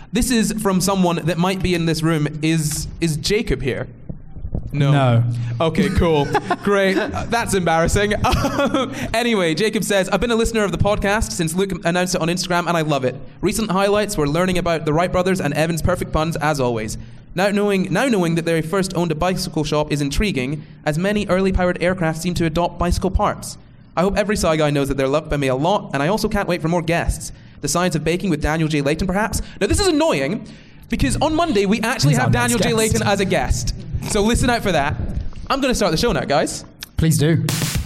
This is from someone that might be in this room. Is Jacob here? No. Okay, cool. Great. That's embarrassing. Anyway, Jacob says, I've been a listener of the podcast since Luke announced it on Instagram, and I love it. Recent highlights were learning about the Wright brothers and Evan's perfect puns, as always. Now knowing that they first owned a bicycle shop is intriguing, as many early powered aircraft seem to adopt bicycle parts. I hope every Sci Guy knows that they're loved by me a lot, and I also can't wait for more guests. The Science of Baking with Daniel J. Layton, perhaps. Now, this is annoying, because on Monday, we actually have Daniel J. Layton as a guest. So listen out for that. I'm going to start the show now, guys. Please do.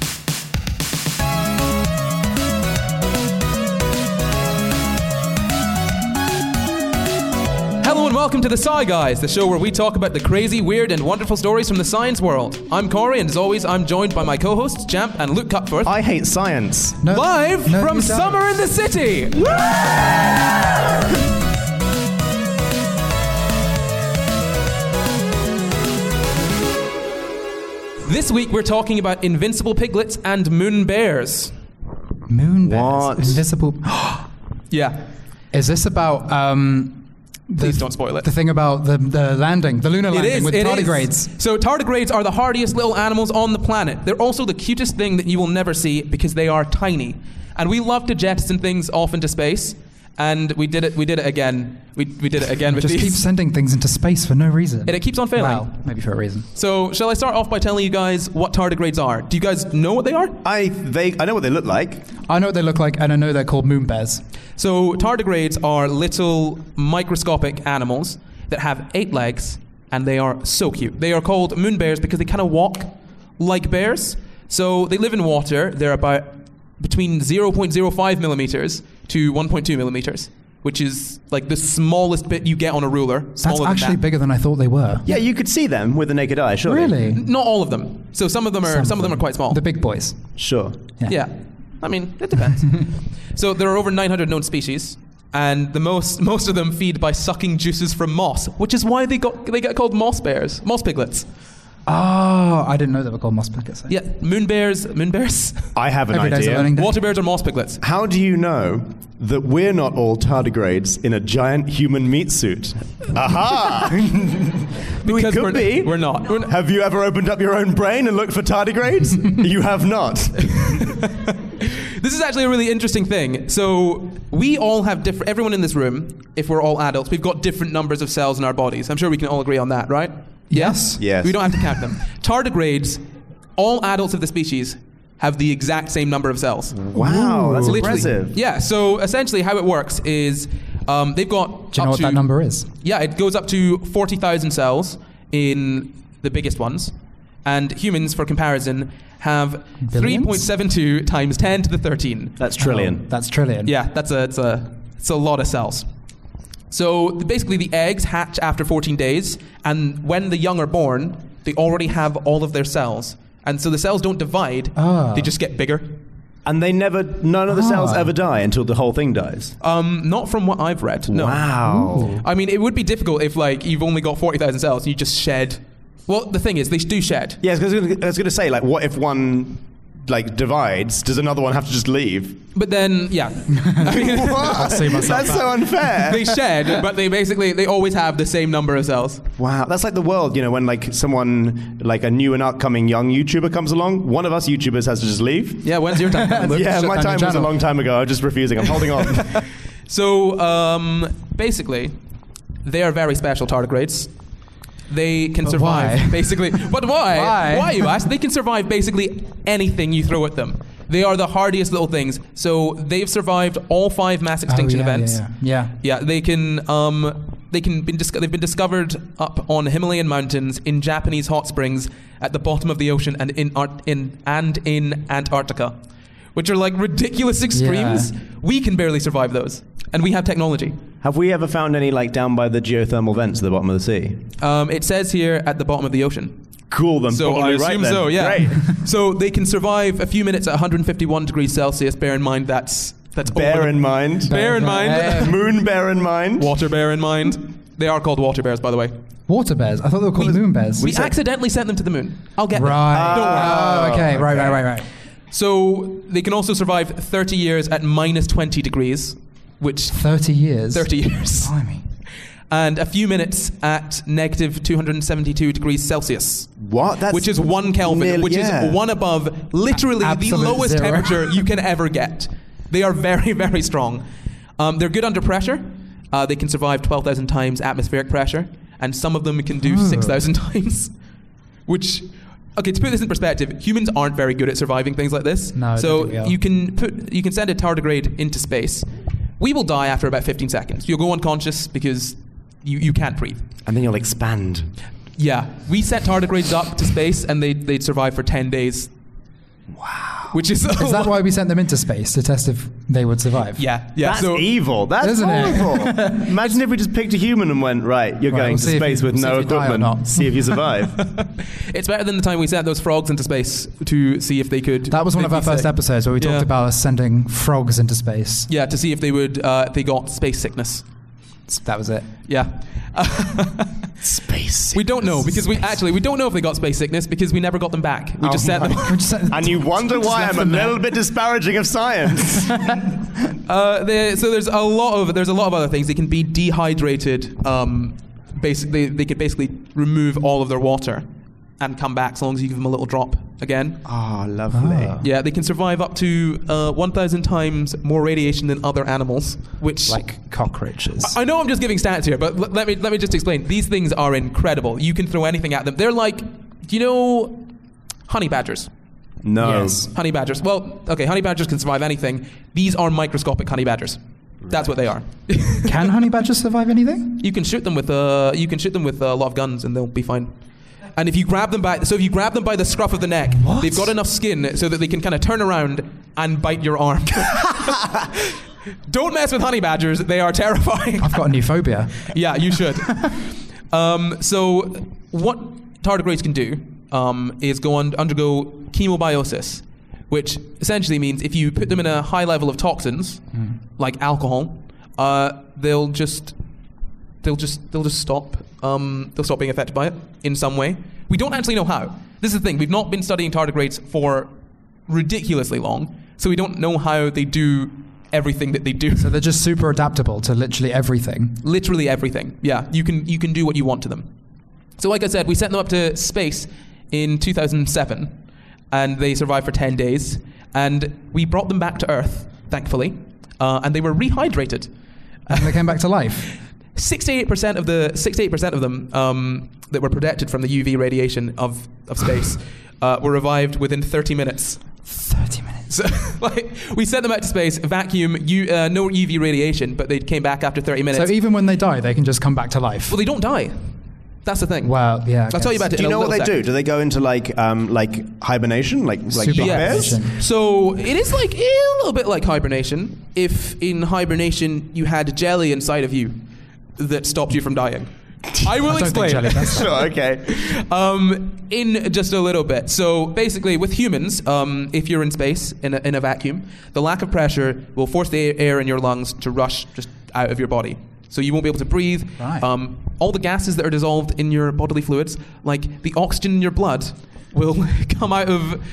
Hello and welcome to the Sci Guys, the show where we talk about the crazy, weird, and wonderful stories from the science world. I'm Corey, and as always, I'm joined by my co-hosts, Jamp and Luke Cutforth. I hate science. Live from Summer in the City. This week we're talking about invincible piglets and moon bears. Moon bears? What? Invisible... Yeah. Is this about... Please don't spoil it. The thing about the landing, the lunar landing with tardigrades. So tardigrades are the hardiest little animals on the planet. They're also the cutest thing that you will never see because they are tiny. And we love to jettison things off into space. And we did it again. We did it again with just these. keep sending things into space for no reason. And it keeps on failing. Well, maybe for a reason. So shall I start off by telling you guys what tardigrades are? Do you guys know what they are? I know what they look like. I know what they look like, and I know they're called moon bears. So tardigrades are little microscopic animals that have 8 legs, and they are so cute. They are called moon bears because they kind of walk like bears. So they live in water. They're about between 0.05 millimeters to 1.2 millimeters, which is like the smallest bit you get on a ruler. That's actually bigger than I thought they were. Yeah, you could see them with the naked eye, surely. Really? Not all of them. So some of them are quite small. The big boys. Sure. Yeah. I mean, it depends. So there are over 900 known species, and most of them feed by sucking juices from moss, which is why they get called moss bears, moss piglets. Oh, I didn't know they were called moss piglets. Yeah, moon bears. I have an Every day's a idea. learning day. Water bears are moss piglets. How do you know that we're not all tardigrades in a giant human meat suit? Aha! Because we could be. We're not. Have you ever opened up your own brain and looked for tardigrades? You have not. This is actually a really interesting thing. So we all have everyone in this room, if we're all adults, we've got different numbers of cells in our bodies. I'm sure we can all agree on that, right? Yes. Yes. We don't have to count them. Tardigrades, all adults of the species, have the exact same number of cells. Wow, that's impressive. Yeah, so essentially how it works is they've got... Do you know what that number is? Yeah, it goes up to 40,000 cells in the biggest ones. And humans, for comparison, have 3.72 times 10 to the 13. That's trillion. Oh, that's trillion. Yeah, it's a lot of cells. So basically the eggs hatch after 14 days, and when the young are born, they already have all of their cells. And so the cells don't divide, they just get bigger. And none of the cells ever die until the whole thing dies? Not from what I've read, no. Wow. Ooh. I mean, it would be difficult if you've only got 40,000 cells and you just shed. Well, the thing is, they do shed. Yeah, I was going to say, what if one divides? Does another one have to just leave? But then, yeah. I mean, I'll see myself That's so unfair. they shed, but they always have the same number of cells. Wow, that's like the world, when someone, a new and upcoming young YouTuber comes along, one of us YouTubers has to just leave. Yeah, when's your time? Yeah, my time was a long time ago. I'm just refusing. I'm holding on. So, basically, they are very special tardigrades. They can survive, why? basically. But why? Why? Why, you ask? They can survive basically anything you throw at them. They are the hardiest little things. So they've survived all 5 mass extinction events. Yeah. They've been discovered up on Himalayan mountains, in Japanese hot springs, at the bottom of the ocean, and in Antarctica, which are ridiculous extremes. Yeah. We can barely survive those, and we have technology. Have we ever found any down by the geothermal vents at the bottom of the sea? It says here at the bottom of the ocean. Cool, then So I probably assume right then. so, yeah. Great. So they can survive a few minutes at 151 degrees Celsius. Bear in mind that's Bear in mind. Bear in mind. Moon bear in mind. Water bear in mind. They are called water bears, by the way. Water bears? I thought they were called moon bears. We accidentally sent them to the moon. I'll get them. Right. Don't worry. Oh, okay. Right. So they can also survive 30 years at minus 20 degrees, which 30 years. 30 years. Blimey. and a few minutes at negative 272 degrees Celsius. What? That's which is 1 Kelvin, which is one above literally the lowest zero. temperature you can ever get. They are very, very strong. They're good under pressure. They can survive 12,000 times atmospheric pressure, and some of them can do 6,000 times. Which, okay, to put this in perspective, humans aren't very good at surviving things like this. No, so you can send a tardigrade into space. We will die after about 15 seconds. You'll go unconscious because you can't breathe. And then you'll expand. Yeah, we sent tardigrades up to space, and they'd survive for 10 days. Wow. Which is that why we sent them into space, to test if they would survive? Yeah. That's evil. That's horrible. Imagine if we just picked a human and went, right, you're going to space with no equipment. See if you survive. It's better than the time we sent those frogs into space to see if they could. That was one of our first episodes where we talked about us sending frogs into space. Yeah, to see if they would. They got space sickness. That was it. Yeah. Space sickness. We don't know because we don't know if they got space sickness because we never got them back. We just sent them. And you wonder why I'm a little bit disparaging of science. So there's a lot of other things. They can be dehydrated. Basically, they could basically remove all of their water and come back as long as you give them a little drop again. Oh, lovely. Yeah, they can survive up to 1,000 times more radiation than other animals, which... Like cockroaches. I know I'm just giving stats here, but let me just explain. These things are incredible. You can throw anything at them. They're like, do you know honey badgers? No. Yes. Honey badgers. Well, okay, honey badgers can survive anything. These are microscopic honey badgers. That's what they are. Can honey badgers survive anything? You can shoot them with a lot of guns and they'll be fine. And if you grab them by the scruff of the neck, they've got enough skin so that they can kind of turn around and bite your arm. Don't mess with honey badgers; they are terrifying. I've got a new phobia. Yeah, you should. So what tardigrades can do is undergo chemobiosis, which essentially means if you put them in a high level of toxins, like alcohol, they'll just stop. They'll stop being affected by it in some way. We don't actually know how. This is the thing. We've not been studying tardigrades for ridiculously long, so we don't know how they do everything that they do. So they're just super adaptable to literally everything. Literally everything. Yeah, you can do what you want to them. So like I said, we sent them up to space in 2007, and they survived for 10 days, and we brought them back to Earth, thankfully, and they were rehydrated. And they came back to life. 68% of them that were protected from the UV radiation of space were revived within 30 minutes. 30 minutes. So, we sent them out to space, vacuum, no UV radiation, but they came back after 30 minutes. So even when they die, they can just come back to life. Well, they don't die. That's the thing. Well, yeah. I'll tell you about it. Do you know what they second. do? Do they go into like hibernation, like big bears? So it is like a little bit like hibernation. If in hibernation you had jelly inside of you that stopped you from dying. I will explain. Sure, okay. In just a little bit. So basically, with humans, if you're in space in a vacuum, the lack of pressure will force the air in your lungs to rush just out of your body. So you won't be able to breathe. Right. All the gases that are dissolved in your bodily fluids, like the oxygen in your blood, will come out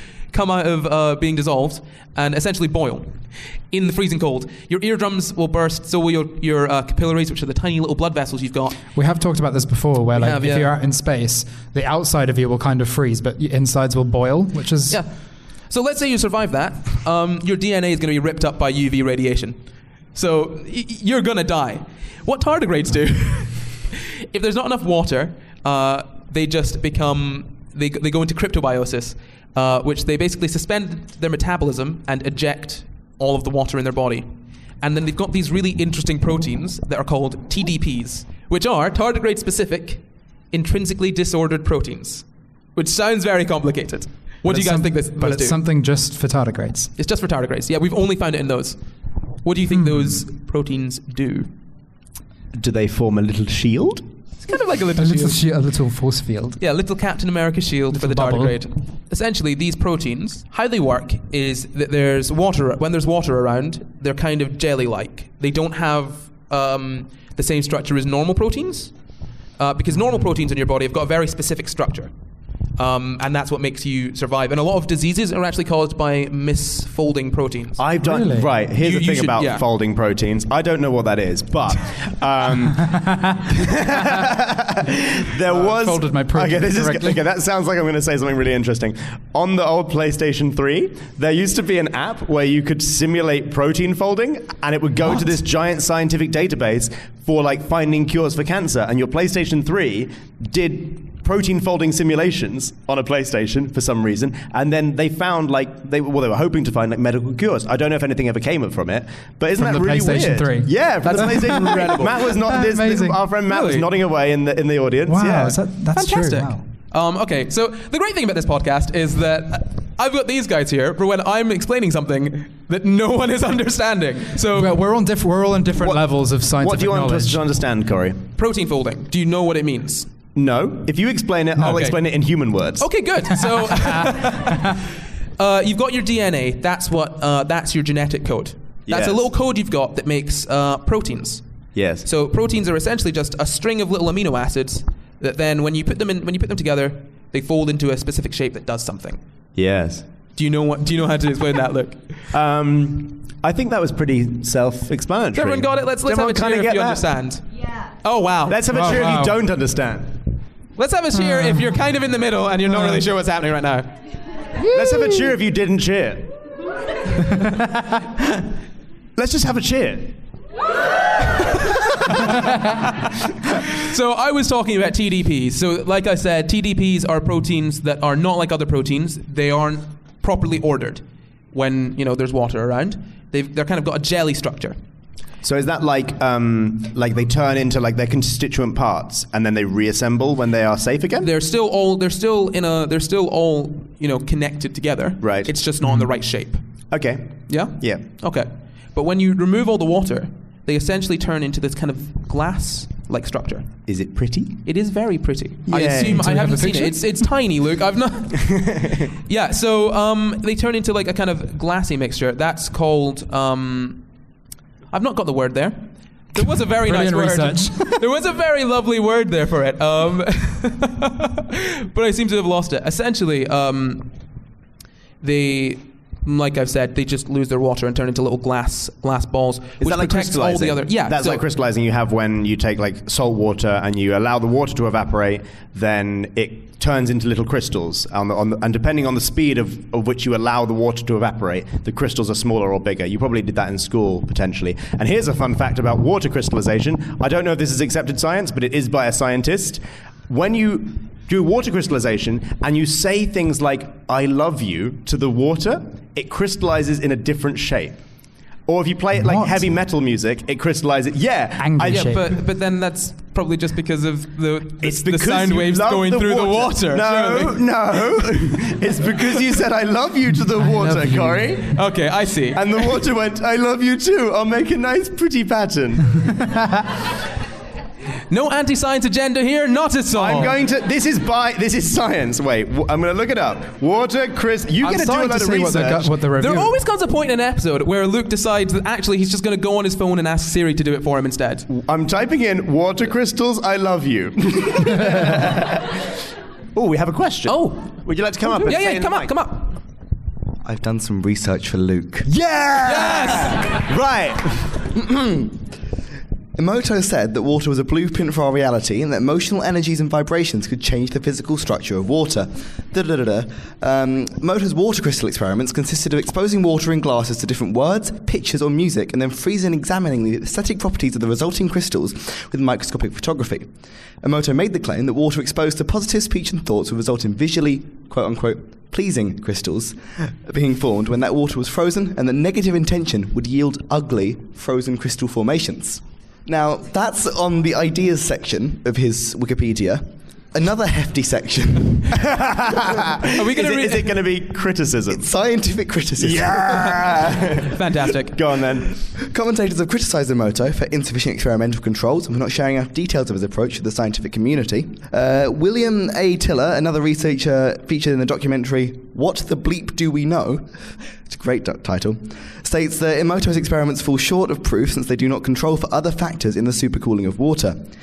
of being dissolved and essentially boil in the freezing cold. Your eardrums will burst, so will your capillaries, which are the tiny little blood vessels you've got. We have talked about this before, where if you're out in space, the outside of you will kind of freeze, but your insides will boil, which is... Yeah. So let's say you survive that. Your DNA is going to be ripped up by UV radiation. So you're going to die. What tardigrades do, if there's not enough water, they just become... They go into cryptobiosis, which they basically suspend their metabolism and eject all of the water in their body. And then they've got these really interesting proteins that are called TDPs, which are tardigrade-specific, intrinsically disordered proteins, which sounds very complicated. What do you guys think this But it's do? something just for tardigrades. It's just for tardigrades. Yeah, we've only found it in those. What do you think those proteins do? Do they form a little shield? It's kind of like a little shield. A little force field. Yeah, little Captain America shield for the bubble. tardigrade. Essentially, these proteins, how they work is that there's water. When there's water around, they're kind of jelly-like. They don't have the same structure as normal proteins, because normal proteins in your body have got a very specific structure. And that's what makes you survive. And a lot of diseases are actually caused by misfolding proteins. I've done right. Here's the thing about folding proteins. I don't know what that is, but there was. Folded my protein. Okay, that sounds like I'm going to say something really interesting. On the old PlayStation 3, there used to be an app where you could simulate protein folding, and it would go to this giant scientific database for like finding cures for cancer. And your PlayStation 3 did protein folding simulations on a PlayStation for some reason, and then they found they were hoping to find like medical cures. I don't know if anything ever came from it, but isn't that really PlayStation weird? 3? Yeah, from the PlayStation 3. Matt was not our friend Matt was nodding away in the audience. Wow, yeah. that's fantastic. True. Wow. Okay, so the great thing about this podcast is that I've got these guys here for when I'm explaining something that no one is understanding. So we're all on different levels of scientific knowledge. What do you want us to understand, Corey? Protein folding. Do you know what it means? No. If you explain it, I'll explain it in human words. Okay, good. So you've got your DNA. That's your genetic code. That's a little code you've got that makes proteins. Yes. So proteins are essentially just a string of little amino acids that then when you put them together, they fold into a specific shape that does something. Yes. Do you know how to explain that, Luke? I think that was pretty self-explanatory. Everyone got it? Let's have a cheer if you understand. Yeah. Oh, wow. Let's have a cheer if you don't understand. Let's have a cheer if you're kind of in the middle and you're not really sure what's happening right now. Let's have a cheer if you didn't cheer. Let's just have a cheer. So I was talking about TDPs. So like I said, TDPs are proteins that are not like other proteins. They aren't properly ordered when there's water around. They're kind of got a jelly structure. So is that like they turn into like their constituent parts and then they reassemble when they are safe again? They're still all connected together. Right. It's just not in the right shape. Okay. Yeah? Yeah. Okay. But when you remove all the water, they essentially turn into this kind of glass-like structure. Is it pretty? It is very pretty. Yay. I assume I haven't seen it. It's tiny, Luke. I've not. Yeah. So they turn into like a kind of glassy mixture. That's called. I've not got the word there. There was a very nice word. Research. There was a very lovely word there for it. But I seem to have lost it. Essentially, they. Like I've said, they just lose their water and turn into little glass balls, which that like protects all the other. Yeah, that's like crystallizing you have when you take like salt water and you allow the water to evaporate. Then it turns into little crystals, and depending on the speed of which you allow the water to evaporate, the crystals are smaller or bigger. You probably did that in school potentially. And here's a fun fact about water crystallization. I don't know if this is accepted science, but it is by a scientist. When you do water crystallization and you say things like "I love you" to the water, it crystallizes in a different shape. Or if you play it like heavy metal music, it crystallizes. Angry shape. But then that's probably just because of the sound waves going through the water. No. It's because you said "I love you" to the water, Corey. Okay, I see. And the water went, "I love you too. I'll make a nice, pretty pattern." No anti-science agenda here, not at all. This is science. Wait, I'm going to look it up. Water, Chris, you get to do a lot of research. There always comes a point in an episode where Luke decides that actually he's just going to go on his phone and ask Siri to do it for him instead. I'm typing in "water crystals, I love you." Oh, we have a question. Oh. Would you like to come up? Yeah, come up. I've done some research for Luke. Yeah! Yes! Right. Emoto said that water was a blueprint for our reality and that emotional energies and vibrations could change the physical structure of water. Emoto's water crystal experiments consisted of exposing water in glasses to different words, pictures or music and then freezing and examining the aesthetic properties of the resulting crystals with microscopic photography. Emoto made the claim that water exposed to positive speech and thoughts would result in visually, quote-unquote, pleasing crystals being formed when that water was frozen and that negative intention would yield ugly, frozen crystal formations. Now, that's on the ideas section of his Wikipedia. Another hefty section. Are we going to Is it going to be criticism? It's scientific criticism. Yeah! Fantastic. Go on then. Commentators have criticised Emoto for insufficient experimental controls and for not sharing enough details of his approach to the scientific community. William A. Tiller, another researcher featured in the documentary What the Bleep Do We Know? It's a great title. States that Emoto's experiments fall short of proof since they do not control for other factors in the supercooling of water.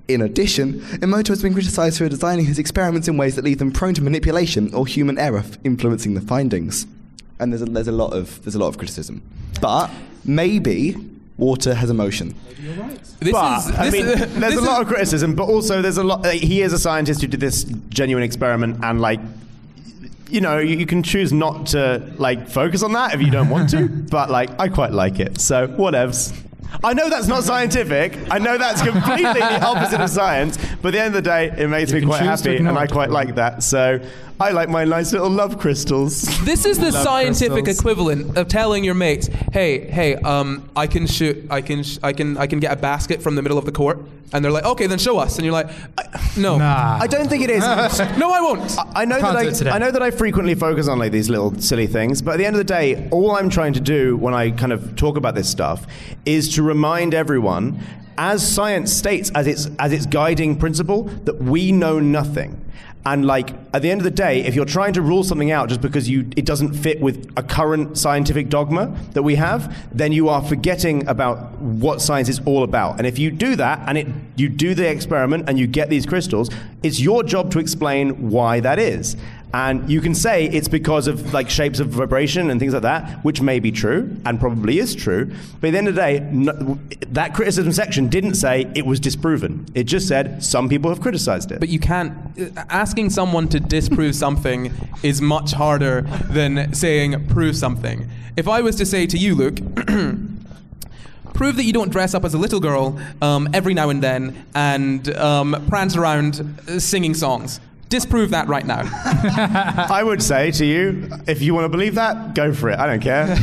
In addition, Emoto has been criticised for designing his experiments in ways that leave them prone to manipulation or human error influencing the findings. And there's a lot of criticism. But maybe water has emotion. Maybe you're right. There's a lot of criticism, but also there's a lot. He is a scientist who did this genuine experiment, and you can choose not to focus on that if you don't want to. But I quite like it. So whatevs. I know that's not scientific. I know that's completely the opposite of science. But at the end of the day, it makes me quite happy, and I quite like that. So I like my nice little love crystals. This is the scientific equivalent of telling your mates, "Hey, I can get a basket from the middle of the court," and they're like, "Okay, then show us." And you're like, "No, nah. I don't think it is." No, I won't. I know that I frequently focus on these little silly things, but at the end of the day, all I'm trying to do when I kind of talk about this stuff is to remind everyone, as science states as its guiding principle, that we know nothing. And at the end of the day, if you're trying to rule something out just because it doesn't fit with a current scientific dogma that we have, then you are forgetting about what science is all about. And if you do that, and you do the experiment and you get these crystals, it's your job to explain why that is. And you can say it's because of shapes of vibration and things like that, which may be true and probably is true. But at the end of the day, that criticism section didn't say it was disproven. It just said some people have criticized it. But you can't. Asking someone to disprove something is much harder than saying prove something. If I was to say to you, Luke, prove that you don't dress up as a little girl every now and then and prance around singing songs. Disprove that right now. I would say to you, if you want to believe that, go for it. I don't care.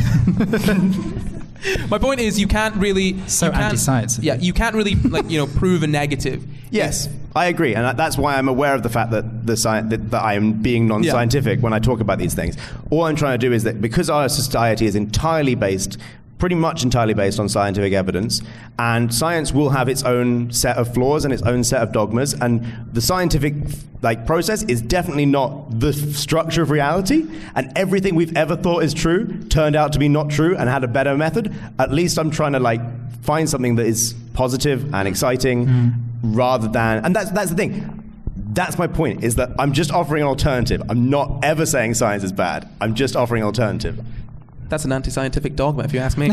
My point is, you can't really... anti-science. Yeah, you can't really, prove a negative. Yes, I agree. And that's why I'm aware of the fact that that I am being non-scientific when I talk about these things. All I'm trying to do is that because our society is pretty much entirely based on scientific evidence, and science will have its own set of flaws and its own set of dogmas, and the scientific process is definitely not the structure of reality, and everything we've ever thought is true turned out to be not true and had a better method. At least I'm trying to find something that is positive and exciting rather than, and that's the thing. That's my point, is that I'm just offering an alternative. I'm not ever saying science is bad. I'm just offering an alternative. That's an anti-scientific dogma, if you ask me.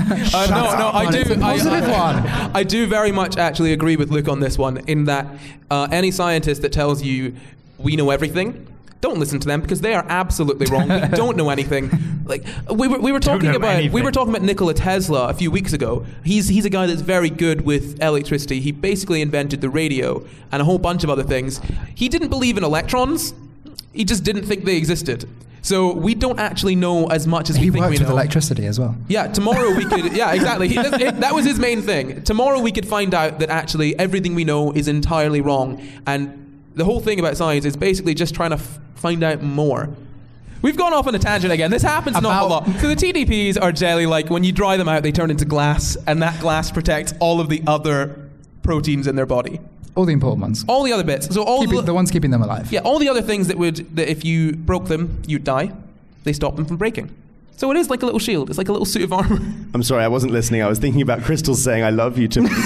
I do very much actually agree with Luke on this one, in that any scientist that tells you we know everything, don't listen to them, because they are absolutely wrong. We don't know anything. We were talking about Nikola Tesla a few weeks ago. He's a guy that's very good with electricity. He basically invented the radio and a whole bunch of other things. He didn't believe in electrons. He just didn't think they existed. So we don't actually know as much as we think we know. He worked with electricity as well. Yeah, tomorrow we could... Yeah, exactly. That was his main thing. Tomorrow we could find out that actually everything we know is entirely wrong. And the whole thing about science is basically just trying to find out more. We've gone off on a tangent again. This happens not a lot. So the TDPs are jelly. When you dry them out, they turn into glass. And that glass protects all of the other proteins in their body. All the important ones. All the other bits. So the ones keeping them alive. Yeah, all the other things that if you broke them, you'd die. They stop them from breaking. So it is like a little shield. It's like a little suit of armor. I'm sorry, I wasn't listening. I was thinking about crystals saying I love you to me.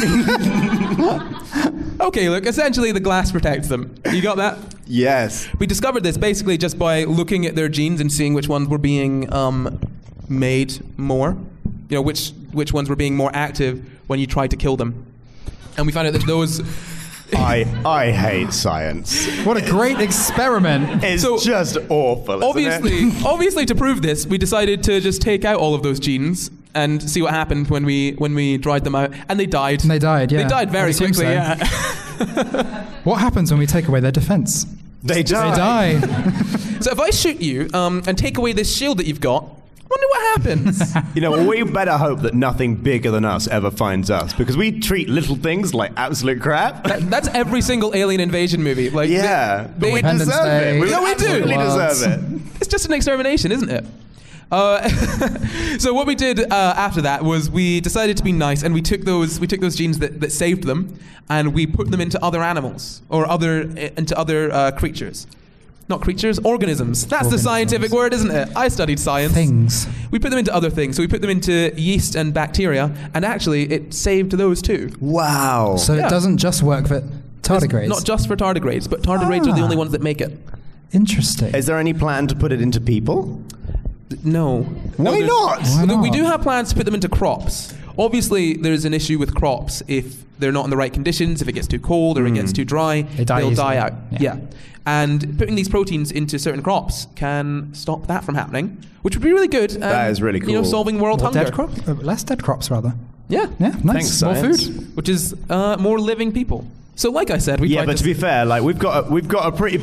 Okay, look, essentially the glass protects them. You got that? Yes. We discovered this basically just by looking at their genes and seeing which ones were being made more. Which ones were being more active when you tried to kill them. And we found out that those... I hate science. What a great experiment. It's just awful, Obviously, to prove this, we decided to just take out all of those genes and see what happened when we dried them out. And they died. They died, yeah. They died very quickly, yeah. What happens when we take away their defense? They die. So if I shoot you and take away this shield that you've got, wonder what happens. We better hope that nothing bigger than us ever finds us, because we treat little things like absolute crap. That's every single alien invasion movie. But we deserve it. We absolutely deserve it. It's just an extermination, isn't it? So what we did after that was we decided to be nice, and we took those genes that saved them, and we put them into other animals or into other creatures. Not creatures, organisms. That's the scientific word, isn't it? I studied science. Things. We put them into other things. So we put them into yeast and bacteria, and actually it saved those too. Wow. So it doesn't just work for Tardigrades? Not just for tardigrades, but tardigrades are the only ones that make it. Interesting. Is there any plan to put it into people? No. Why not? Why not? We do have plans to put them into crops. Obviously, there's an issue with crops if they're not in the right conditions, if it gets too cold or it gets too dry, they'll die out. Yeah. And putting these proteins into certain crops can stop that from happening, which would be really good. That is really cool. Solving world hunger. Less dead crops, rather. Yeah. Yeah, nice. Thanks, more science. food. Which is more living people. So, like I said, but to be fair, like we've got a pretty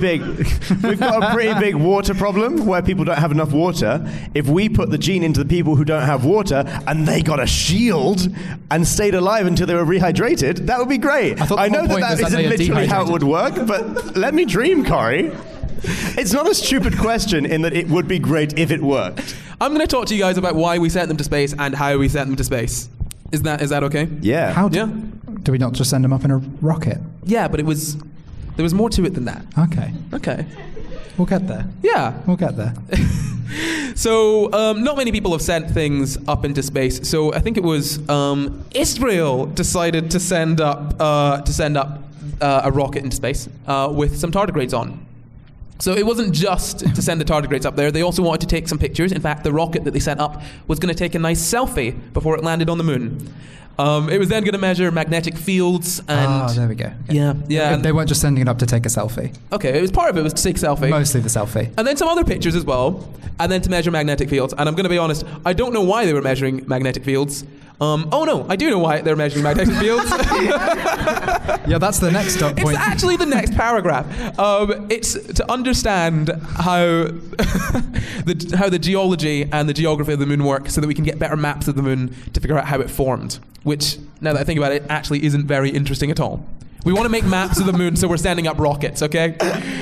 big water problem where people don't have enough water. If we put the gene into the people who don't have water and they got a shield and stayed alive until they were rehydrated, that would be great. I know that isn't literally how it would work, but let me dream, Corey. It's not a stupid question in that it would be great if it worked. I'm going to talk to you guys about why we sent them to space and how we sent them to space. Is that okay? Yeah. Do we not just send them up in a rocket? Yeah, but there was more to it than that. Okay. We'll get there. Yeah. We'll get there. So, not many people have sent things up into space. So I think it was Israel decided to send up a rocket into space with some tardigrades on. So it wasn't just to send the tardigrades up there. They also wanted to take some pictures. In fact, the rocket that they sent up was going to take a nice selfie before it landed on the moon. It was then going to measure magnetic fields and... there we go. Okay. Yeah. They weren't just sending it up to take a selfie. Okay, it was part of it was to take a selfie. Mostly the selfie. And then some other pictures as well. And then to measure magnetic fields. And I'm going to be honest, I don't know why they were measuring magnetic fields. I do know why they're measuring magnetic fields. Yeah, that's the next point. It's actually the next paragraph. It's to understand how the geology and the geography of the moon work so that we can get better maps of the moon to figure out how it formed. Which, now that I think about it, actually isn't very interesting at all. We want to make maps of the moon, so we're sending up rockets, okay?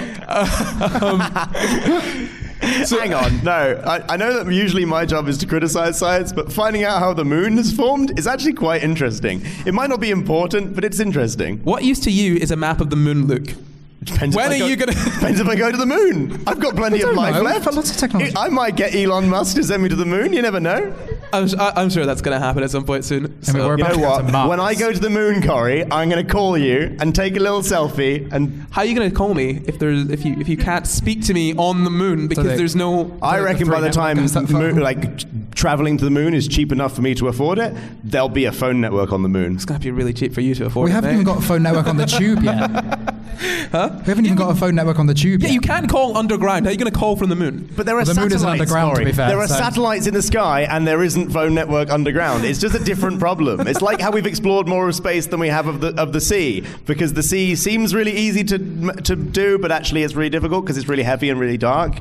So, hang on, no. I know that usually my job is to criticize science, but finding out how the moon is formed is actually quite interesting. It might not be important, but it's interesting. What use to you is a map of the moon, Luke? Depends when are you going to... Depends if I go to the moon. I've got plenty of life left. Lots of technology. I might get Elon Musk to send me to the moon. You never know. I'm sure that's going to happen at some point soon. So. You know what? When I go to the moon, Corey, I'm going to call you and take a little selfie. And how are you going to call me if you can't speak to me on the moon because there's no? I reckon by the time traveling to the moon is cheap enough for me to afford it, there'll be a phone network on the moon. It's going to be really cheap for you to afford. We haven't even got a phone network on the tube yet. Huh? We haven't even got a phone network on the tube yet. Yeah, you can't call underground. How are you going to call from the moon? But there are the satellites. moon isn't underground, to be fair. There are satellites in the sky, and there isn't phone network underground. It's just a different problem. It's like how we've explored more of space than we have of the sea, because the sea seems really easy to do, but actually it's really difficult because it's really heavy and really dark.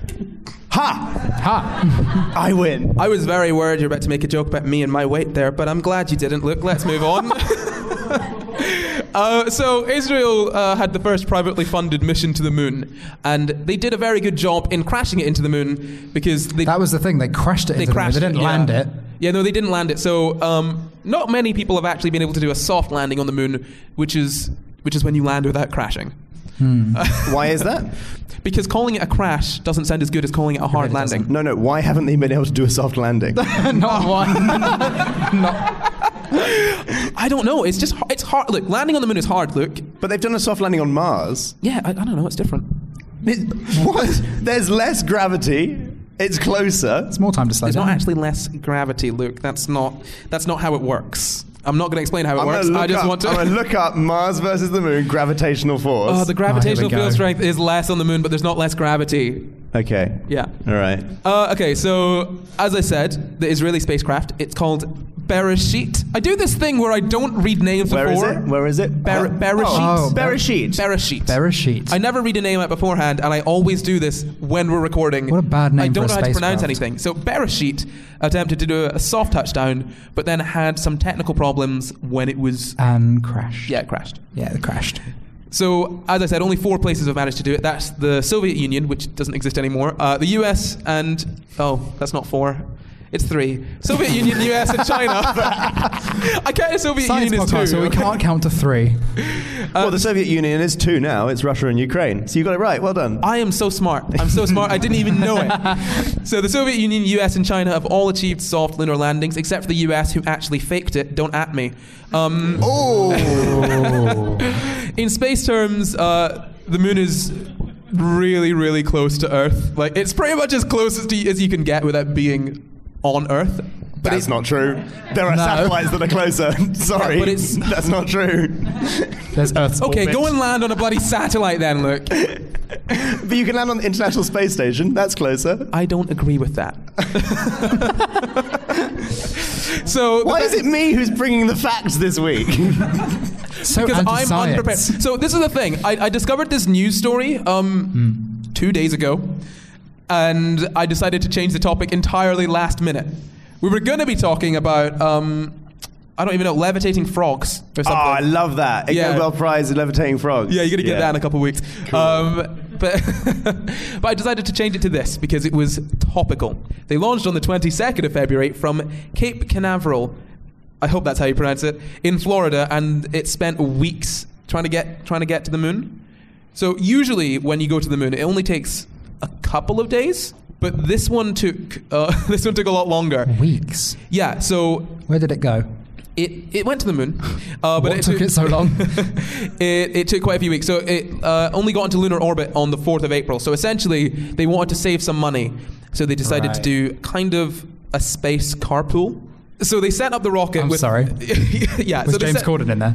Ha! I win. I was very worried you were about to make a joke about me and my weight there, but I'm glad you didn't. Look, let's move on. So Israel had the first privately funded mission to the moon, and they did a very good job in crashing it into the moon because that was the thing. They crashed it into the moon. They didn't land it. Yeah, no, they didn't land it. So not many people have actually been able to do a soft landing on the moon, which is when you land without crashing. Why is that? Because calling it a crash doesn't sound as good as calling it a hard landing. No, why haven't they been able to do a soft landing? Not one. I don't know. It's hard. Look, landing on the moon is hard, Luke. But they've done a soft landing on Mars. Yeah, I don't know. It's different. What? There's less gravity. It's closer. It's more time to slow down. There's not actually less gravity, Luke. That's not how it works. I'm not going to explain how it works. I just want to... I'm going to look up Mars versus the moon gravitational force. Oh, the gravitational field strength is less on the moon, but there's not less gravity. Okay. Yeah. All right. Okay, so as I said, the Israeli spacecraft, it's called Bereshit. I do this thing where I don't read names before. Where is it? Bereshit. Bereshit. I never read a name out beforehand, and I always do this when we're recording. What a bad name I don't for a know how to pronounce spacecraft. anything. So Bereshit attempted to do a soft touchdown, but then had some technical problems when it was... And crashed. Yeah, it crashed. Yeah, it crashed. So, as I said, only 4 places have managed to do it. That's the Soviet Union, which doesn't exist anymore, the US, and... Oh, that's not 4. It's 3. Soviet Union, US, and China. I counted Soviet Science Union as podcast, 2. so we can't count to 3. Well, the Soviet Union is 2 now. It's Russia and Ukraine. So you got it right. Well done. I am so smart. I'm so smart. I didn't even know it. So the Soviet Union, US, and China have all achieved soft lunar landings, except for the US, who actually faked it. Don't at me. In space terms, the moon is really, really close to Earth. Like, it's pretty much as close as you can get without being on Earth. But that's not true. There are satellites that are closer. Sorry, but that's not true. There's Earth's orbit. Go and land on a bloody satellite then, Luke. But you can land on the International Space Station. That's closer. I don't agree with that. So why is it me who's bringing the facts this week? Because I'm unprepared. So this is the thing. I discovered this news story 2 days ago, and I decided to change the topic entirely last minute. We were going to be talking about I don't even know, levitating frogs or something. Oh, I love that. Nobel Prize in levitating frogs. Yeah, you're going to get that in a couple of weeks. Cool. But I decided to change it to this because it was topical. They launched on the 22nd of February from Cape Canaveral, I hope that's how you pronounce it, in Florida, and it spent weeks trying to get to the moon. So usually when you go to the moon, it only takes a couple of days, but this one took a lot longer. Weeks? Yeah, so... Where did it go? It went to the moon. But what took it so long? It took quite a few weeks. So it only got into lunar orbit on the 4th of April. So essentially, they wanted to save some money. So they decided to do kind of a space carpool. So they set up the rocket I'm sorry. Yeah. Was James Corden in there?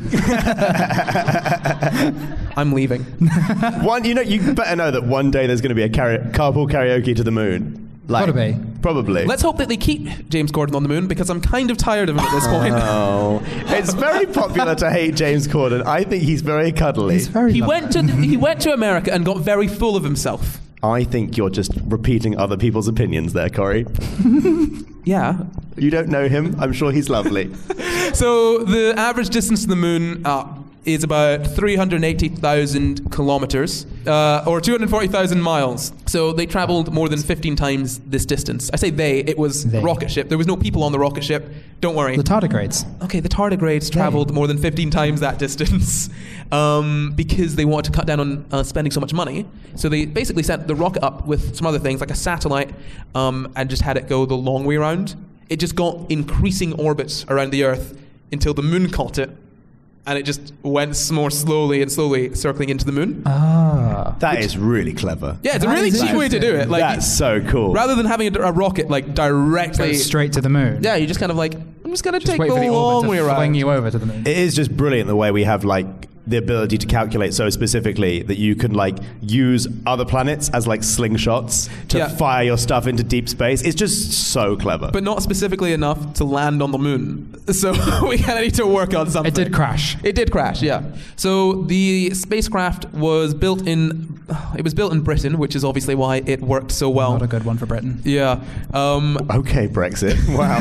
I'm leaving. You better know that one day there's going to be a carpool karaoke to the moon. Gotta be. Probably. Let's hope that they keep James Corden on the moon, because I'm kind of tired of him at this point. Oh, it's very popular to hate James Corden. I think he's very cuddly. He's very he went to America and got very full of himself. I think you're just repeating other people's opinions there, Corey. Yeah. You don't know him. I'm sure he's lovely. So the average distance to the moon is about 380,000 kilometers, or 240,000 miles. So they traveled more than 15 times this distance. I say it was a rocket ship. There was no people on the rocket ship. Don't worry. The tardigrades. Okay, the tardigrades traveled more than 15 times that distance because they wanted to cut down on spending so much money. So they basically sent the rocket up with some other things, like a satellite, and just had it go the long way around. It just got increasing orbits around the Earth until the moon caught it. And it just went more slowly and slowly circling into the moon. That is really clever. Yeah, it's a really cheap way to do it. Like, that's so cool. Rather than having a rocket like directly go straight to the moon. Yeah, you just kind of like, I'm just going to take wait the for the long orbit way to around. fling you over to the moon. It is just brilliant the way we have like the ability to calculate so specifically that you can like use other planets as like slingshots to fire your stuff into deep space. It's just so clever. But not specifically enough to land on the moon. So we kind of need to work on something. It did crash. It did crash, yeah. So the spacecraft was built in Britain, which is obviously why it worked so well. Not a good one for Britain. Yeah. Okay, Brexit.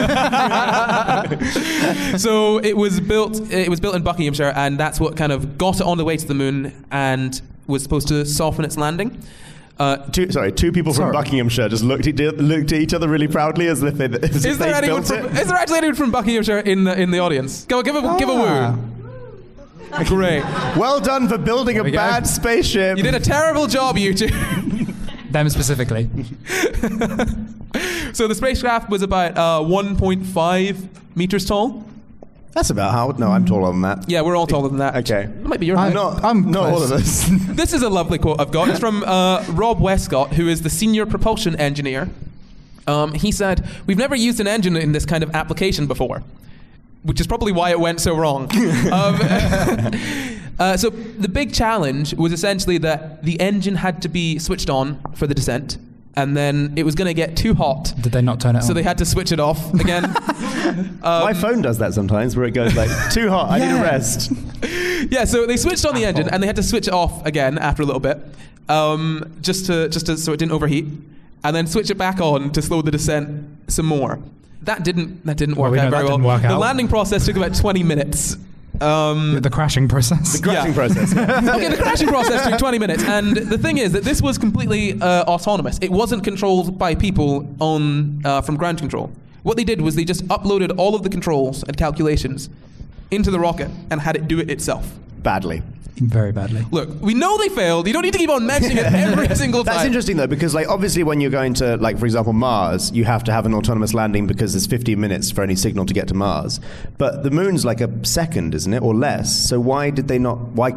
Wow. So it was built in Buckinghamshire, and that's what kind of got it on the way to the moon and was supposed to soften its landing. Two people from Buckinghamshire just looked at each other really proudly as if they built it. Is there actually anyone from Buckinghamshire in the audience? Go, give a woo. Great. Well done for building a bad spaceship. You did a terrible job, you two. Them specifically. So the spacecraft was about 1.5 meters tall. That's about how... No, I'm taller than that. Yeah, we're all taller than that. Okay. That might be your height. I'm not all of us. This is a lovely quote I've got. It's from Rob Westcott, who is the senior propulsion engineer. He said, "We've never used an engine in this kind of application before," which is probably why it went so wrong. So the big challenge was essentially that the engine had to be switched on for the descent, and then it was going to get too hot. Did they not turn it on? So they had to switch it off again. My phone does that sometimes, where it goes like, too hot, I need a rest. Yeah, so they switched on the engine, and they had to switch it off again after a little bit, just to so it didn't overheat, and then switch it back on to slow the descent some more. That didn't work out very well. The landing process took about 20 minutes. The crashing process. The crashing process. Okay, the crashing process took 20 minutes, and the thing is that this was completely autonomous. It wasn't controlled by people from ground control. What they did was they just uploaded all of the controls and calculations into the rocket and had it do it itself. Badly. Very badly. Look, we know they failed. You don't need to keep on mentioning it every single time. That's interesting, though, because, like, obviously when you're going to, like, for example, Mars, you have to have an autonomous landing because there's 15 minutes for any signal to get to Mars. But the moon's like a second, isn't it, or less? So why could they not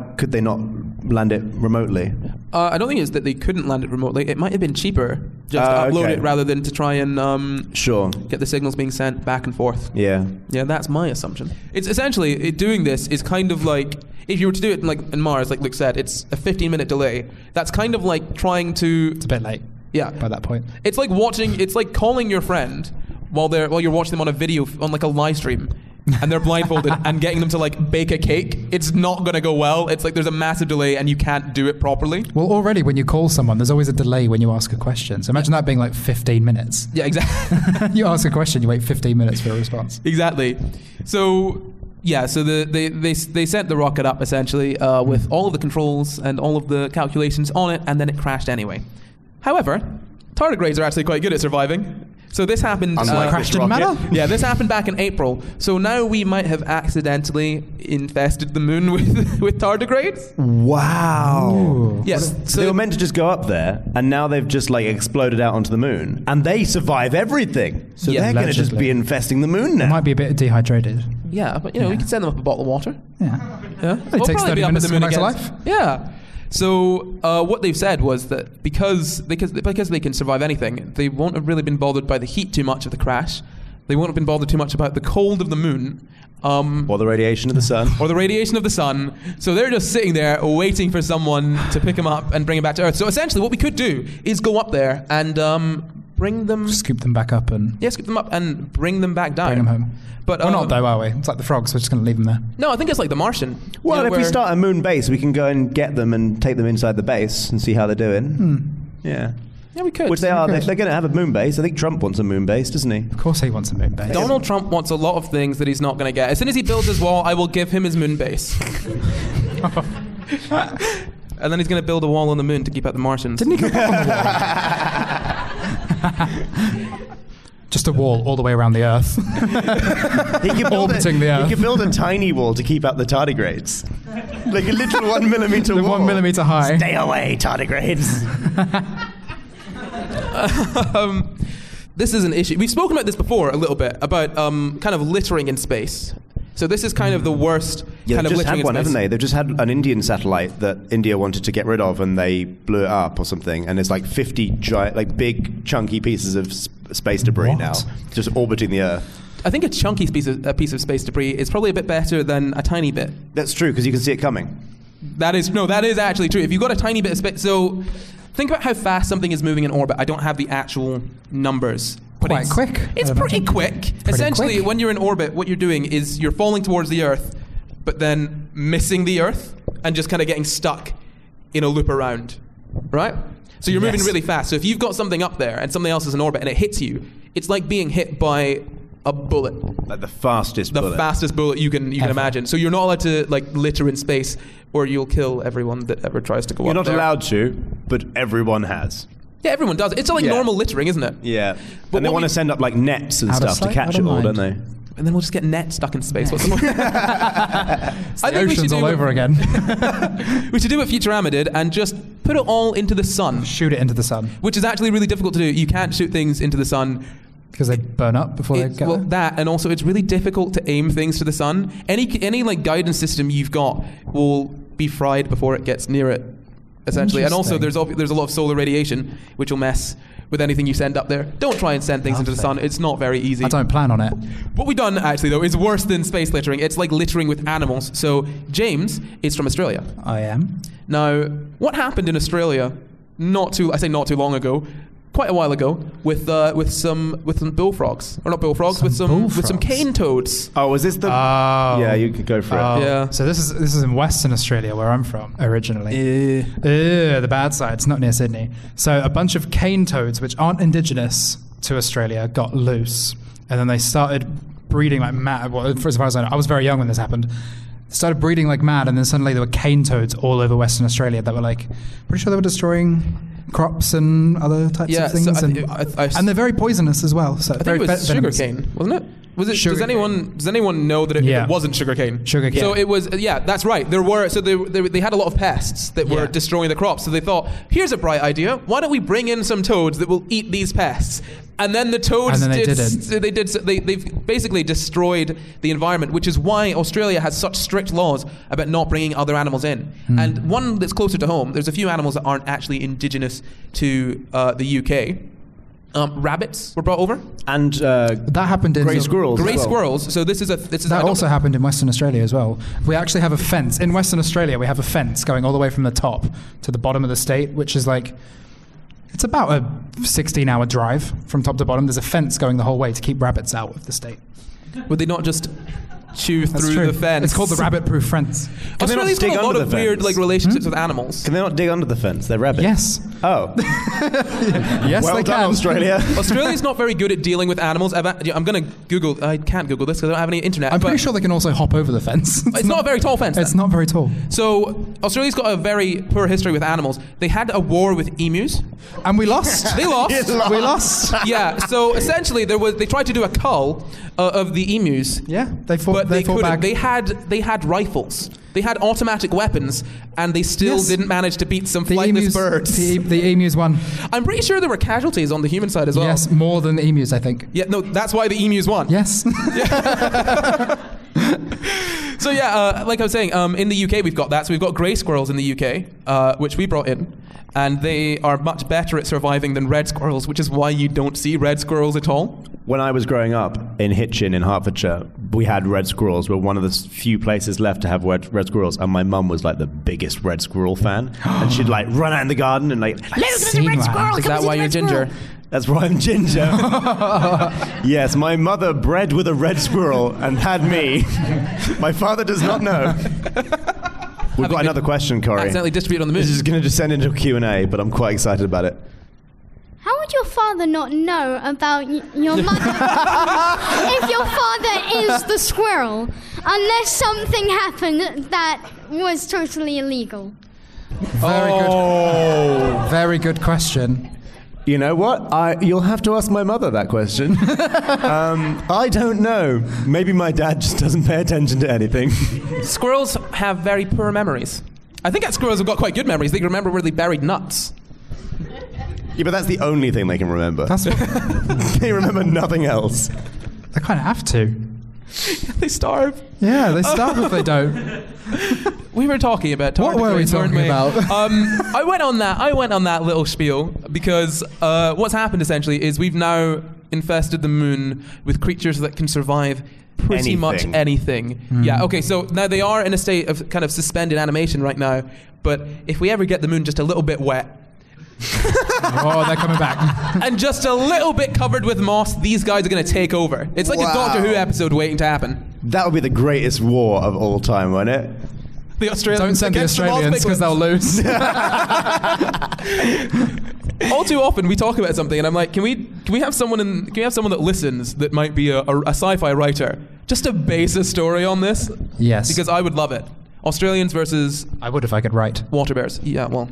land it remotely? I don't think it's that they couldn't land it remotely. It might have been cheaper just to upload it rather than to try and get the signals being sent back and forth. Yeah. Yeah, that's my assumption. It's essentially, doing this is kind of like, if you were to do it in Mars, like Luke said, it's a 15-minute delay. That's kind of like trying to... It's a bit late. Yeah. By that point. It's like calling your friend while you're watching them on a video, on like a live stream, and they're blindfolded and getting them to like bake a cake. It's not going to go well. It's like there's a massive delay and you can't do it properly. Well, already when you call someone, there's always a delay when you ask a question. So imagine that being like 15 minutes. Yeah, exactly. You ask a question, you wait 15 minutes for a response. Exactly. So... yeah, so they sent the rocket up essentially with all of the controls and all of the calculations on it, and then it crashed anyway. However, tardigrades are actually quite good at surviving. So this happened... crashed didn't matter? Yeah, this happened back in April. So now we might have accidentally infested the moon with tardigrades. Wow. Ooh. Yes. So they were meant to just go up there, and now they've just like exploded out onto the moon, and they survive everything. So they're going to just be infesting the moon now. It might be a bit dehydrated. Yeah, but we can send them up a bottle of water. Yeah. We'll takes 30 minutes to come back to life. Yeah. So what they've said was that because they can survive anything, they won't have really been bothered by the heat too much of the crash. They won't have been bothered too much about the cold of the moon. Or the radiation of the sun. Or the radiation of the sun. So they're just sitting there waiting for someone to pick them up and bring them back to Earth. So essentially what we could do is go up there and bring them... scoop them back up and... Yeah, scoop them up and bring them back down. Bring them home. But, we're not though, are we? It's like the frogs, we're just going to leave them there. No, I think it's like the Martian. Well, if we start a moon base, we can go and get them and take them inside the base and see how they're doing. Yeah. Yeah, we could. Which they are. They're going to have a moon base. I think Trump wants a moon base, doesn't he? Of course he wants a moon base. Donald Trump wants a lot of things that he's not going to get. As soon as he builds his wall, I will give him his moon base. And then he's going to build a wall on the moon to keep out the Martians. Didn't he go up on the wall? Just a wall all the way around the Earth. Orbiting the Earth. He could build a tiny wall to keep out the tardigrades. Like a little 1 millimeter wall. 1 millimeter high. Stay away, tardigrades. This is an issue. We've spoken about this before a little bit, about kind of littering in space. So this is kind of the worst kind of littering in space. They've just had one, haven't they? They've just had an Indian satellite that India wanted to get rid of, and they blew it up or something. And there's like 50 big, chunky pieces of space debris now, just orbiting the Earth. I think a chunky piece of space debris is probably a bit better than a tiny bit. That's true, because you can see it coming. That is actually true. If you've got a tiny bit of space, so think about how fast something is moving in orbit. I don't have the actual numbers. Quite quick. It's pretty quick. Essentially, when you're in orbit, what you're doing is you're falling towards the Earth, but then missing the Earth and just kind of getting stuck in a loop around, right? So you're moving really fast. So if you've got something up there and something else is in orbit and it hits you, it's like being hit by a bullet. Like the fastest bullet. The fastest bullet you can imagine. So you're not allowed to like litter in space, or you'll kill everyone that ever tries to go You're up not there. allowed to, but everyone has. Yeah, everyone does. It's like normal littering, isn't it? Yeah. But and they want to send up like nets and Out of stuff to sight, catch out it of all, mind. don't they? And then we'll just get net stuck in space. What's the point? The oceans all over again. We should do what Futurama did and just put it all into the sun. Shoot it into the sun. Which is actually really difficult to do. You can't shoot things into the sun. Because they burn up before they get there? That, and also it's really difficult to aim things to the sun. Any like guidance system you've got will be fried before it gets near it, essentially. And also there's a lot of solar radiation, which will mess with anything you send up there. Don't try and send things into the sun. It's not very easy. I don't plan on it. What we've done, actually, though, is worse than space littering. It's like littering with animals. So James is from Australia. I am. Now, what happened in Australia not too long ago, quite a while ago, with some bullfrogs, or not bullfrogs, with some cane toads. Oh, was this the? Yeah, you could go for it. Yeah. So this is in Western Australia, where I'm from originally. The bad side. It's not near Sydney. So a bunch of cane toads, which aren't indigenous to Australia, got loose, and then they started breeding like mad. Well, as far as I know, I was very young when this happened. Started breeding like mad, and then suddenly there were cane toads all over Western Australia that were like, pretty sure they were destroying crops and other types of things. So and they're very poisonous as well. So I think it was sugarcane, wasn't it? Was it? Does anyone know that it wasn't sugarcane? Sugarcane. So it was. Yeah, that's right. There were. So they had a lot of pests that were destroying the crops. So they thought, here's a bright idea. Why don't we bring in some toads that will eat these pests? And then the toads they've basically destroyed the environment, which is why Australia has such strict laws about not bringing other animals in. And one that's closer to home, there's a few animals that aren't actually indigenous to the UK. Rabbits were brought over, and that happened in grey squirrels. Grey squirrels. So this is that also happened in Western Australia as well. We actually have a fence in Western Australia. We have a fence going all the way from the top to the bottom of the state, which is like it's about a 16-hour drive from top to bottom. There's a fence going the whole way to keep rabbits out of the state. Would they not just chew through the fence? It's called the rabbit-proof fence. Australia's got a lot of weird relationships with animals. Can they not dig under the fence? They're rabbits. Yes. Oh. Yes, well they done, can. Australia. Australia's not very good at dealing with animals. I'm going to Google. I can't Google this because I don't have any internet. I'm pretty sure they can also hop over the fence. It's not a very tall fence. It's not very tall. So Australia's got a very poor history with animals. They had a war with emus, and we lost. They lost. We lost. Yeah. So essentially, they tried to do a cull of the emus. Yeah, they fought. But they fought back. They had rifles. They had automatic weapons, and they still didn't manage to beat some flightless birds. The emus won. I'm pretty sure there were casualties on the human side as well. Yes, more than the emus, I think. Yeah, no, that's why the emus won. Yes. So like I was saying, in the UK we've got that. So we've got grey squirrels in the UK, which we brought in. And they are much better at surviving than red squirrels, which is why you don't see red squirrels at all. When I was growing up in Hitchin in Hertfordshire, we had red squirrels. We're one of the few places left to have red squirrels. And my mum was like the biggest red squirrel fan. And she'd like run out in the garden and like, look, there's a red squirrel. Is that why you're ginger? That's why I'm ginger. Yes, my mother bred with a red squirrel and had me. My father does not know. We've got another question, Corey. Accidentally distributed on the moon. This is going to descend into a Q&A, but I'm quite excited about it. How would your father not know about your mother if your father is the squirrel, unless something happened that was totally illegal? Very good question. You know what? You'll have to ask my mother that question. I don't know. Maybe my dad just doesn't pay attention to anything. Squirrels have very poor memories. I think that squirrels have got quite good memories. They can remember where they buried nuts. Yeah, but that's the only thing they can remember. They remember nothing else. They kind of have to. They starve. Yeah, they starve if they don't. We were talking about what were we talking about? I went on that little spiel because what's happened essentially is we've now infested the moon with creatures that can survive pretty much anything. Yeah. Okay. So now they are in a state of kind of suspended animation right now. But if we ever get the moon just a little bit wet. Oh, they're coming back. And just a little bit covered with moss, these guys are going to take over. It's like a Doctor Who episode waiting to happen. That would be the greatest war of all time, wouldn't it? The Australians. Don't send the Australians because they'll lose. All too often we talk about something and I'm like, can we have someone that listens that might be a sci-fi writer just to base a story on this? Yes. Because I would love it. Australians versus... I would if I could write. Water bears. Yeah, well.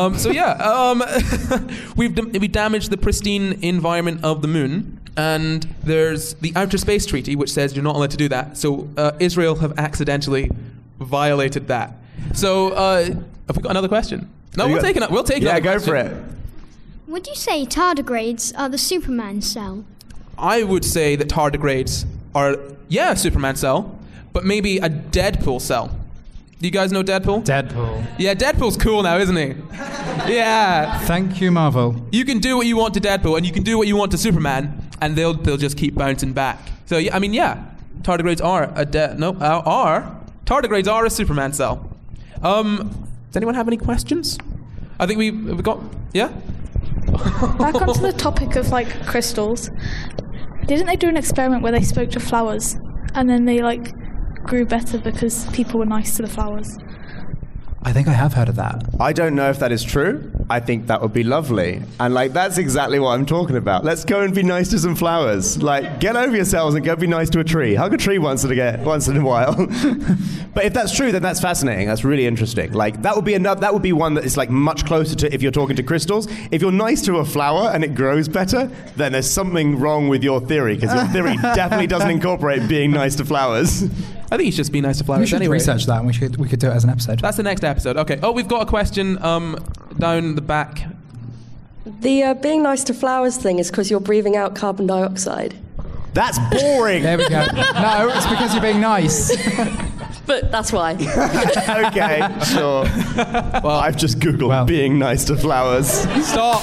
We've damaged the pristine environment of the moon, and there's the Outer Space Treaty, which says you're not allowed to do that. So Israel have accidentally violated that. So have we got another question? No, we'll take it. We'll take it. Yeah, go for it. Would you say tardigrades are the Superman cell? I would say that tardigrades are, Superman cell, but maybe a Deadpool cell. Do you guys know Deadpool? Deadpool. Yeah, Deadpool's cool now, isn't he? Yeah. Thank you, Marvel. You can do what you want to Deadpool, and you can do what you want to Superman, and they'll just keep bouncing back. So tardigrades are tardigrades are a Superman cell. Does anyone have any questions? I think we've got Back onto the topic of crystals. Didn't they do an experiment where they spoke to flowers, and then they grew better because people were nice to the flowers? I think I have heard of that. I don't know if that is true, I think that would be lovely. And like, that's exactly what I'm talking about. Let's go and be nice to some flowers. Like, get over yourselves and go be nice to a tree. Hug a tree once in a while. But if that's true, then that's fascinating. That's really interesting. Like, that would be one that is like much closer to if you're talking to crystals. If you're nice to a flower and it grows better, then there's something wrong with your theory, because your theory definitely doesn't incorporate being nice to flowers. I think you should just be nice to flowers. We should anyway. research that, and we could do it as an episode. That's the next episode. Okay. Oh, we've got a question down the back. The being nice to flowers thing is because you're breathing out carbon dioxide. That's boring. There we go. No, it's because you're being nice. But that's why. Okay, sure. Well, I've just Googled being nice to flowers. Stop.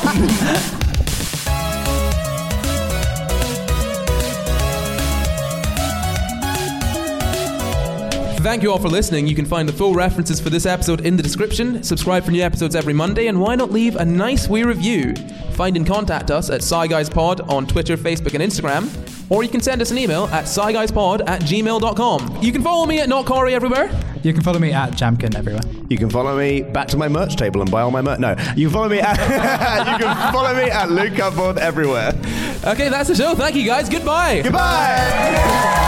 Thank you all for listening. You can find the full references for this episode in the description. Subscribe for new episodes every Monday, and why not leave a nice wee review? Find and contact us at SciGuysPod on Twitter, Facebook, and Instagram, or you can send us an email at sciguyspod@gmail.com. You can follow me at NotCorey everywhere. You can follow me at Jamkin everywhere. You can follow me back to my merch table and buy all my merch. No, you can follow me at Luke Cupboard everywhere. Okay, that's the show. Thank you guys. Goodbye. Goodbye.